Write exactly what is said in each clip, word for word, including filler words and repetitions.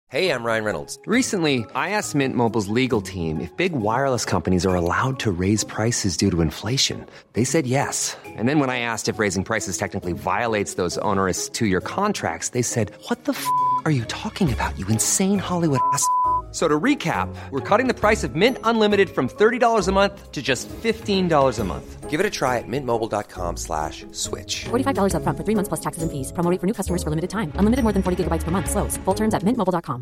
Hey, I'm Ryan Reynolds. Recently, I asked Mint Mobile's legal team if big wireless companies are allowed to raise prices due to inflation. They said yes. And then when I asked if raising prices technically violates those onerous two-year contracts, they said, what the f*** are you talking about, you insane Hollywood ass f- So to recap, we're cutting the price of Mint Unlimited from thirty dollars a month to just fifteen dollars a month. Give it a try at mintmobile.com slash switch. forty-five dollars up front for three months plus taxes and fees. Promo rate for new customers for limited time. Unlimited more than forty gigabytes per month. Slows full terms at mint mobile dot com.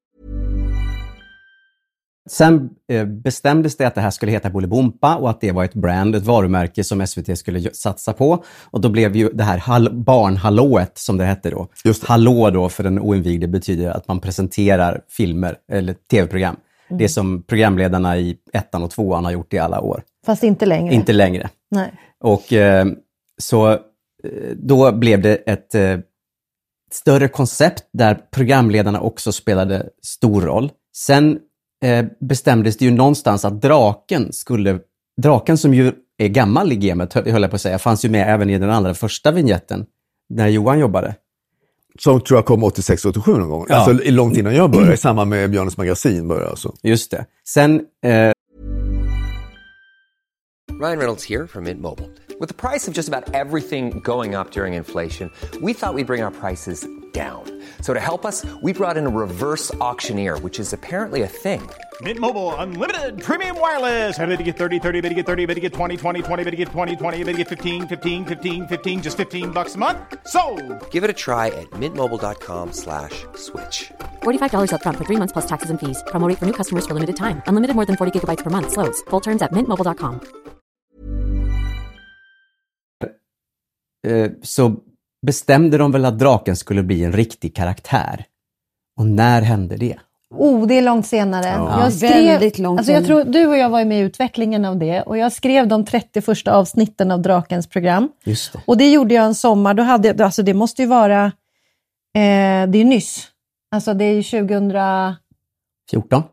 Sen eh, bestämdes det att det här skulle heta Bolibompa och att det var ett brand, ett varumärke som S V T skulle satsa på. Och då blev ju det här hall- barnhallået som det hette då. Just det. Hallå då för den oinvigde betyder att man presenterar filmer eller tv-program. Mm. Det som programledarna i ettan och tvåan har gjort i alla år. Fast inte längre. Inte längre. Nej. Och eh, så eh, då blev det ett eh, större koncept där programledarna också spelade stor roll. Sen eh, bestämdes det ju någonstans att draken skulle, draken som ju är gammal i gamet, höll jag på att säga, fanns ju med även i den andra första vignetten när Johan jobbade. Som tror jag kom åttiosex åttiosju någon gång. Ja. Alltså långt innan jag började, i samband med Björnes magasin började alltså. Just det. Sen... Eh... Ryan Reynolds here from Mint Mobile. With the price of just about everything going up during inflation, we thought we'd bring our prices down. So to help us, we brought in a reverse auctioneer, which is apparently a thing. Mint Mobile Unlimited Premium Wireless. How to get thirty, thirty, bit to get thirty, bit to get twenty, twenty, twenty, bit to get twenty, twenty, bit to get fifteen, fifteen, fifteen, fifteen, just fifteen bucks a month? Sold! Give it a try at mintmobile.com slash switch. forty-five dollars up front for three months plus taxes and fees. Promo rate for new customers for limited time. Unlimited more than forty gigabytes per month. Slows full terms at mint mobile dot com. Så bestämde de väl att draken skulle bli en riktig karaktär. Och när hände det? Oh, det är långt senare. Ja. Jag skrev, Väldigt långt alltså jag senare. tror du och jag var med i utvecklingen av det. Och jag skrev de trettio första avsnitten av Drakens program. Just det. Och det gjorde jag en sommar. Då hade jag, alltså det måste ju vara, eh, det är ju nyss. Alltså det är ju tjugo fjorton?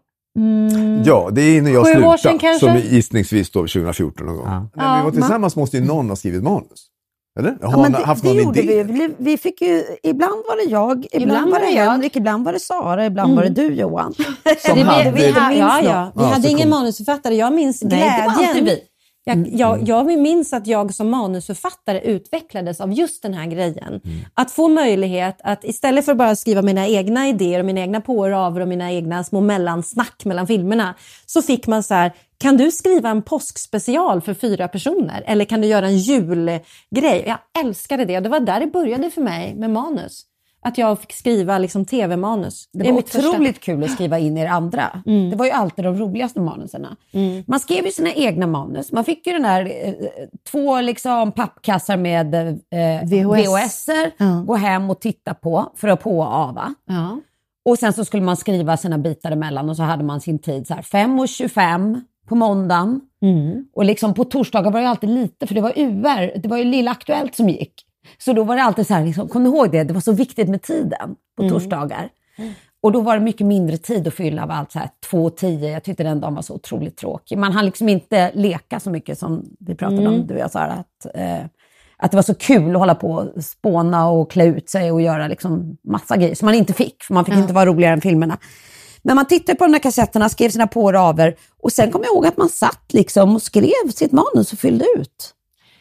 Mm. Ja, det är när jag Sju år slutade. sedan kanske? Som gissningsvis då tjugo fjorton någon gång. Ja. När vi var Ja, tillsammans måste ju någon ha skrivit manus. Eller? Har Ja, man men det, haft det någon gjorde idé? vi. vi. Vi fick ju, ibland var det jag, ibland, Ibland var det var det jag. Henrik, ibland var det Sara, ibland var det du Johan. Som Det, hade... vi, vi, ha, ja, ja. vi Ja, hade så ingen kom- manusförfattare. Jag minns Nej, det var glädjen. alltid vi. Jag, jag, jag minns att jag som manusförfattare utvecklades av just den här grejen. Mm. Att få möjlighet att istället för att bara skriva mina egna idéer och mina egna påor och mina egna små mellansnack mellan filmerna, så fick man så här: kan du skriva en påskspecial för fyra personer? Eller kan du göra en julgrej? Jag älskade det. Och det var där det började för mig med manus. Att jag fick skriva liksom tv-manus. Det är var mitt otroligt första. kul att skriva in er andra. Mm. Det var ju alltid de roligaste manuserna. Mm. Man skrev ju sina egna manus. Man fick ju den här eh, två liksom pappkassar med eh, V H S. V H S-er. Ja. Gå hem och titta på för att på och ava. Ja. Och sen så skulle man skriva sina bitar emellan och så hade man sin tid så här fem och tjugofem på måndagen. Mm. Och liksom på torsdagar var det alltid lite, för det var U R, det var ju Lilla Aktuellt som gick. Så då var det alltid så här, liksom, kom du ihåg det? Det var så viktigt med tiden på Mm. torsdagar. Mm. Och då var det mycket mindre tid att fylla av allt så här två och tio. Jag tyckte den dagen var så otroligt tråkig. Man hann liksom inte leka så mycket som vi pratade Mm. om, du och jag, Sara, att, eh, att det var så kul att hålla på och spåna och klä ut sig och göra liksom massa grejer som man inte fick, för man fick Ja. inte vara roligare än filmerna. Men man tittade på de här kassetterna, skrev sina på och raver, och sen kom jag ihåg att man satt liksom och skrev sitt manus och fyllde ut.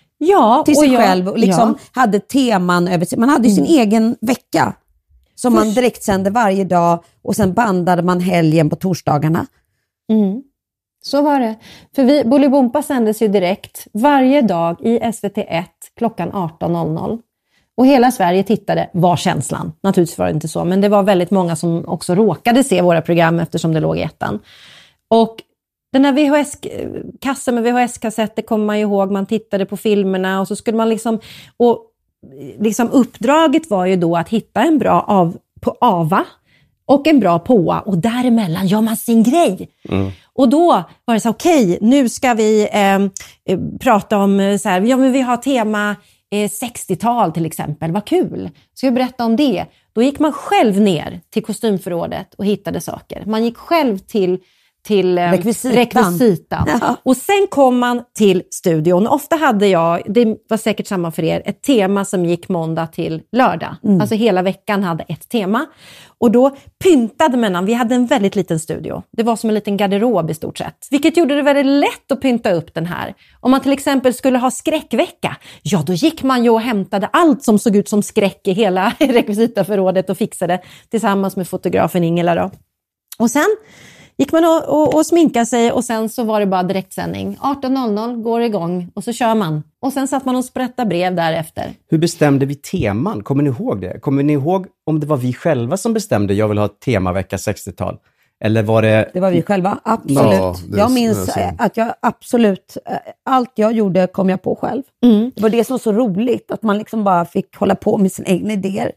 Ja, Till sig och jag, själv och liksom ja. hade teman över sig. Man hade ju sin Mm. egen vecka som man direkt sände varje dag, och sen bandade man helgen på torsdagarna. Mm. Så var det. För vi, Bolibompa sändes ju direkt varje dag i S V T ett klockan arton noll noll. Och hela Sverige tittade, var känslan. Naturligtvis var det inte så, men det var väldigt många som också råkade se våra program eftersom det låg i ettan. Och den här V H S-kassen med V H S-kassetter kommer man ju ihåg. Man tittade på filmerna och så skulle man liksom... Och liksom uppdraget var ju då att hitta en bra av, på ava och en bra påa. Och däremellan gör man sin grej. Mm. Och då var det så, okej, okay, nu ska vi eh, prata om så här, ja men vi har tema eh, sextiotal till exempel, vad kul. Ska vi berätta om det? Då gick man själv ner till kostymförrådet och hittade saker. Man gick själv till till eh, Rekvisitan. rekvisitan. Ja. Och sen kom man till studion. Ofta hade jag, det var säkert samma för er, ett tema som gick måndag till lördag. Mm. Alltså hela veckan hade ett tema. Och då pyntade man, vi hade en väldigt liten studio. Det var som en liten garderob i stort sett. Vilket gjorde det väldigt lätt att pynta upp den här. Om man till exempel skulle ha skräckvecka, ja då gick man ju och hämtade allt som såg ut som skräck i hela rekvisitaförrådet och fixade tillsammans med fotografen Ingela då. Och sen gick man och, och, och sminkade sig och sen så var det bara direktsändning. arton noll noll går igång och så kör man. Och sen satt man och sprättade brev därefter. Hur bestämde vi teman? Kommer ni ihåg det? Kommer ni ihåg om det var vi själva som bestämde jag vill ha ett temavecka sextiotal? Eller var det... Det var vi själva, absolut. Ja, det- jag minns det är så. att jag absolut, allt jag gjorde kom jag på själv. Mm. Det var det som var så roligt, att man liksom bara fick hålla på med sina egna idéer.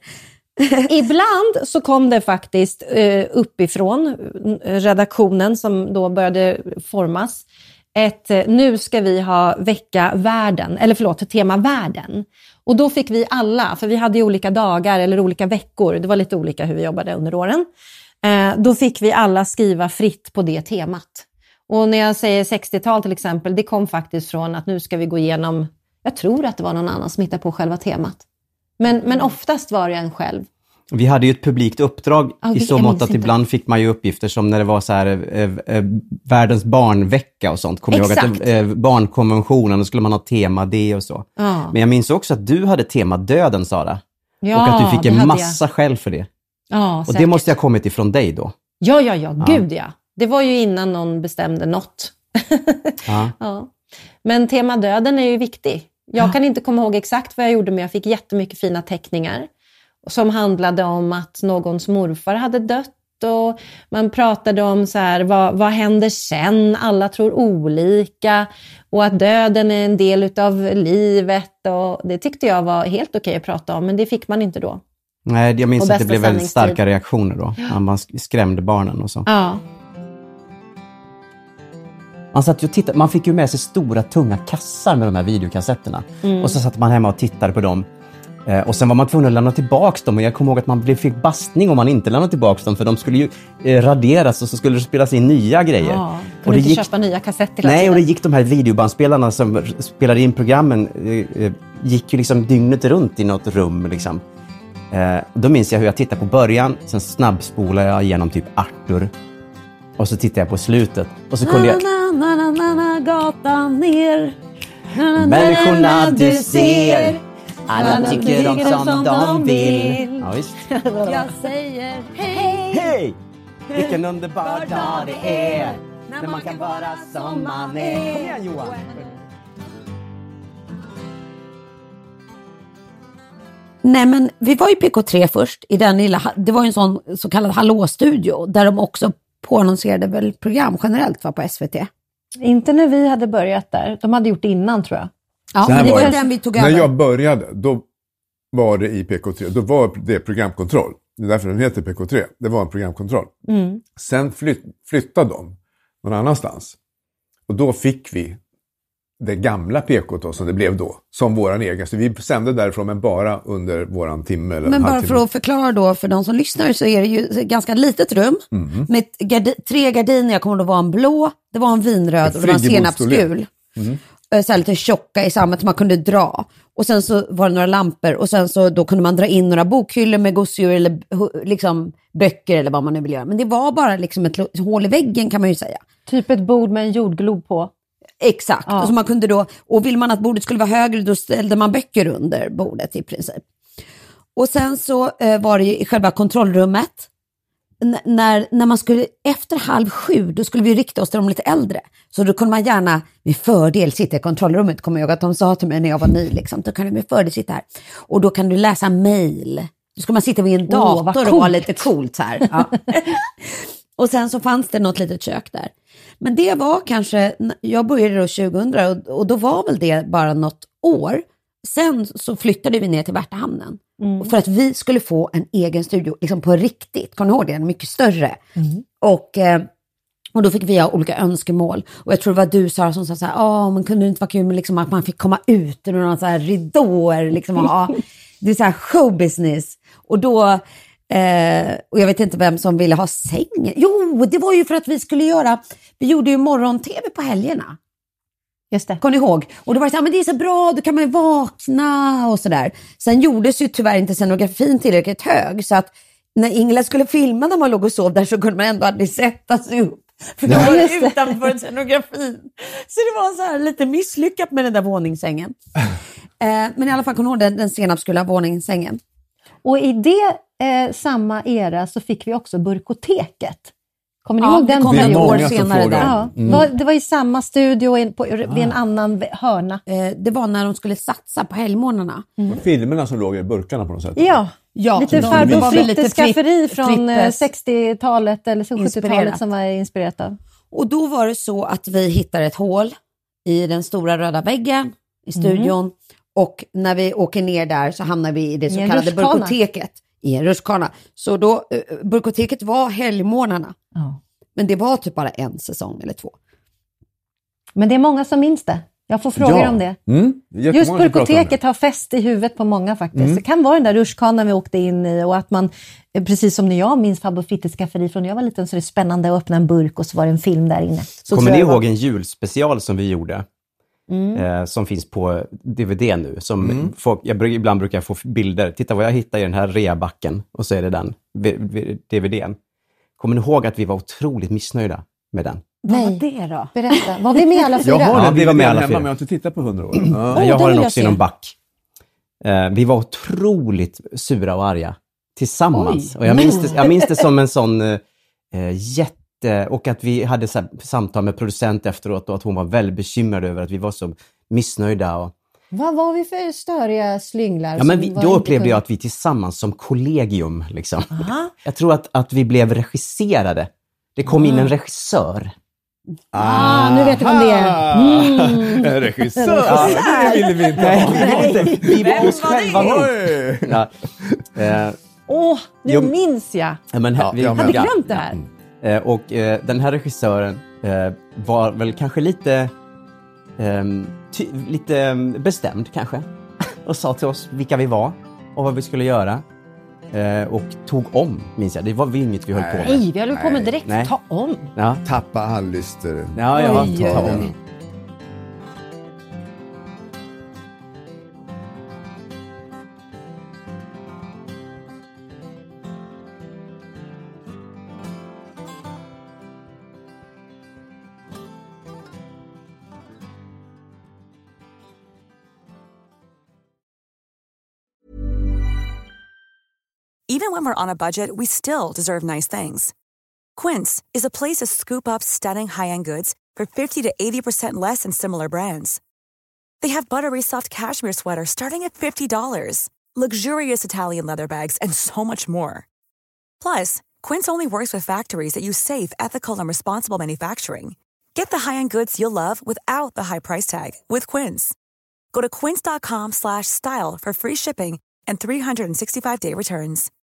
Ibland så kom det faktiskt eh, uppifrån eh, redaktionen som då började formas. Ett, eh, nu ska vi ha vecka världen, eller förlåt, tema världen. Och då fick vi alla, för vi hade ju olika dagar eller olika veckor, det var lite olika hur vi jobbade under åren. Eh, då fick vi alla skriva fritt på det temat. Och när jag säger sextiotal till exempel, det kom faktiskt från att nu ska vi gå igenom, jag tror att det var någon annan som hittade på själva temat. Men, men oftast var det en själv. Vi hade ju ett publikt uppdrag Ja, i vi- så jag mått minns att inte. ibland fick man ju uppgifter som när det var så här eh, eh, världens barnvecka och sånt. Kommer jag ihåg Exakt. att det, eh, barnkonventionen, då skulle man ha tema det och så. Ja. Men jag minns också att du hade tema döden, Sara. Ja, och att du fick det en hade massa skäll för det. jag. Ja, Och säkert. det måste ha kommit ifrån dig då. Ja, ja, ja, gud ja. Det var ju innan någon bestämde något. Ja. Ja. Men tema döden är ju viktig. Jag kan inte komma ihåg exakt vad jag gjorde, men jag fick jättemycket fina teckningar som handlade om att någons morfar hade dött. Och man pratade om så här, vad, vad händer sen? Alla tror olika. Och att döden är en del utav livet. Och det tyckte jag var helt okej att prata om, men det fick man inte då. Nej, jag minns Och att det bästa blev väldigt sändningstid. starka reaktioner då. När man sk- skrämde barnen och så. Ja. Man, satt ju och tittade, man fick ju med sig stora tunga kassar med de här videokassetterna. Mm. Och så satt man hemma och tittade på dem. Eh, och sen var man tvungen att lämna tillbaka dem. Och jag kommer ihåg att man blev, fick bastning om man inte lämnade tillbaka dem. För de skulle ju eh, raderas och så skulle det spelas in nya grejer. Ja, och kunde det inte gick, köpa nya kassetter hela nej, och tiden. det gick de här videobandspelarna som r- spelade in programmen. Eh, eh, gick ju liksom dygnet runt i något rum liksom. Eh, då minns jag hur jag tittade på början. Sen snabbspolade jag igenom typ Arthur. Och så tittade jag på slutet. Och så kunde jag... Na, na, na, na, na, gatan ner. Na, na, na, Människorna na, du ser, alla alla tycker de som de vill. Ja, visst. Jag säger hej. Hej! Vilken underbar dag det är när man kan vara som man är. Kom igen, Johan! Nej, men vi var ju P K tre först i den lilla, det var ju en sån så kallad hallåstudio där de också påannonserade väl program generellt var på S V T. Inte när vi hade börjat där. De hade gjort det innan, tror jag. Ja, Så här men det var var ju det. den vi tog När över. jag började, då var det i P K tre. Då var det programkontroll. Det är därför den heter P K tre. Det var en programkontroll. Mm. Sen flytt, flyttade de någon annanstans. Och då fick vi det gamla P K då, som det blev då, som våran egen. Så vi sände därifrån, men bara under våran timme. Eller Men en bara halvtimme. för att förklara då för de som lyssnar så är det ju ett ganska litet rum Mm. med ett gardi- tre gardiner. Jag kommer ihåg, det var en blå, det var en vinröd En och det var en friggebodsstorlek. senapsgul. Mm. Så här lite tjocka i samma, som man kunde dra. Och sen så var det några lampor och sen så då kunde man dra in några bokhyllor med gosedjur eller hu- liksom böcker eller vad man nu vill göra. Men det var bara liksom ett lo- hål i väggen, kan man ju säga. Typ ett bord med en jordglob på. Exakt, Ja. och så man kunde då, och vill man att bordet skulle vara högre, då ställde man böcker under bordet i princip. Och sen så eh, var det ju i själva kontrollrummet, N- när, när man skulle, efter halv sju, då skulle vi rikta oss till de lite äldre. Så då kunde man gärna med fördel sitta i kontrollrummet, kommer jag ihåg att de sa till mig när jag var ny, liksom, då kan du med fördel sitta här. Och då kan du läsa mejl. Då ska man sitta vid en Åh, vad dator och vara coolt. lite coolt så här. Ja. Och sen så fanns det något litet kök där. Men det var kanske, jag började då tjugohundra och, och då var väl det bara något år. Sen så flyttade vi ner till Värtahamnen. Mm. För att vi skulle få en egen studio, liksom på riktigt. Kommer du ihåg det? En mycket större. Mm. Och, eh, och då fick vi ha olika önskemål. Och jag tror det var du, Sara, som sa så här, åh, men kunde det inte vara kul med liksom att man fick komma ut ur några så här ridåer, liksom, och ha, det är så här showbusiness. Och då Eh, och jag vet inte vem som ville ha sängen. Jo, det var ju för att vi skulle göra, vi gjorde ju morgon-tv på helgerna. Just det. Kom ni ihåg? Och det var så här, men det är så bra, då kan man ju vakna och sådär. Sen gjordes ju tyvärr inte scenografin tillräckligt hög, så att när Ingela skulle filma när man låg och sov där så kunde man ändå aldrig sätta sig upp. För då var det utanför scenografin. Så det var så här lite misslyckat med den där våningssängen. eh, men i alla fall, kom ihåg den, den senapsgula våningssängen. Och i det eh, samma era så fick vi också Burkoteket. Kommer ni Ja, ihåg den? det kom ett år senare där. Ja, mm. var, det var i samma studio en, på, vid en annan hörna. Eh, det var när de skulle satsa på helgmånaderna. Mm. Filmerna som låg i burkarna på något sätt. Ja, ja lite de, farbror var väl lite Frittes skafferi tripp, från trippes. sextiotalet eller sjuttiotalet Inspirerat. som var inspirerat av. Och då var det så att vi hittade ett hål i den stora röda väggen i studion. Mm. Och när vi åker ner där så hamnar vi i det så I kallade rutschkana. burkoteket. I en rutschkana. Så då, uh, burkoteket var helgmånaderna. Ja. Men det var typ bara en säsong eller två. Men det är många som minns det. Jag får frågor Ja. om det. Mm. Just Burkoteket har fäst i huvudet på många faktiskt. Mm. Det kan vara den där rutschkanan vi åkte in i och att man, precis som när jag minns farbror Frittes skafferi från när jag var liten, så är det spännande att öppna en burk och så var det en film där inne. Så Kommer tror ni jag det ihåg var. en julspecial som vi gjorde? Mm. Eh, som finns på D V D nu. Som Mm. folk, jag, bruk- ibland brukar jag få bilder. Titta vad jag hittar i den här reabacken. Och så är det den v- v- D V D:n. Kommer ni ihåg att vi var otroligt missnöjda med den? Vad var Nej. det då? Berätta. Var vi med alla fyra? Jag har Ja, den vi var med alla hemma, fyra. men jag har inte tittat på hundra år. Ja. Ja, jag den har den vill jag också i se. någon back. Eh, vi var otroligt sura och arga tillsammans. Oj. Och jag minns, det, jag minns det som en sån eh, jätte... Och att vi hade så här, samtal med producent efteråt och att hon var väldigt bekymrad över att vi var så missnöjda. Och, Vad var vi för störiga slynglar? ja, men som vi, var då inte upplevde kunde- jag att vi tillsammans som kollegium, liksom. Aha. Jag tror att, att vi blev regisserade. Det kom in en regissör. Ah, nu vet jag vem det är. Mm. En regissör! Det ville vi inte ha. Nej, vi var oss själva nog. Oj! Ja. Eh, Åh, nu Jo. minns jag. ja, men här, Ja, vi, jag med. Hade ja. glömt det här. Eh, och eh, den här regissören eh, var väl kanske lite ehm, ty- lite ehm, bestämd kanske och sa till oss vilka vi var och vad vi skulle göra eh, och tog om, minns jag. Det var inget vi höll på med. Nej, vi håller på med direkt. Nej. Ta om. Ja, Tappa all lyster. ja, ja Oj, ta oj, om. oj. Even when we're on a budget, we still deserve nice things. Quince is a place to scoop up stunning high-end goods for fifty to eighty percent less than similar brands. They have buttery soft cashmere sweaters starting at fifty dollars, luxurious Italian leather bags, and so much more. Plus, Quince only works with factories that use safe, ethical, and responsible manufacturing. Get the high-end goods you'll love without the high price tag with Quince. Go to quince dot com slash style for free shipping and three hundred sixty-five day returns.